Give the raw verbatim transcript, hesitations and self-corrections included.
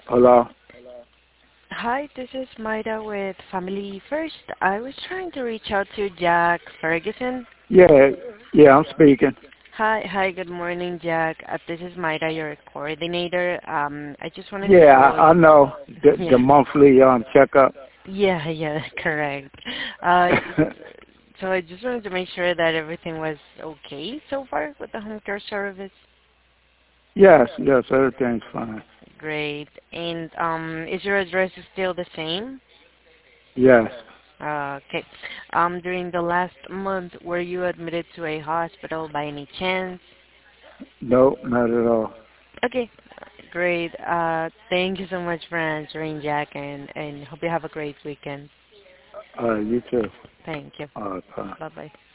Hello? Hi, this is Maida with Family First. I was trying to reach out to Jack Ferguson. Yeah, yeah, I'm speaking. Hi, hi, good morning, Jack. Uh, this is Maida, your coordinator. Um, I just wanted to Yeah, call. I, I know the the Yeah, monthly um checkup. yeah, yeah, correct. Uh, so I just wanted to make sure that everything was okay so far with the home care service. Yes, yes, everything's fine. Great. And um, is your address still the same? Yes. Uh, Okay. Um, during the last month, were you admitted to a hospital by any chance? No, not at all. Okay, great. Uh, thank you so much for answering, Jack, and, and hope you have a great weekend. Uh, you too. Thank you. Uh, bye. Bye-bye.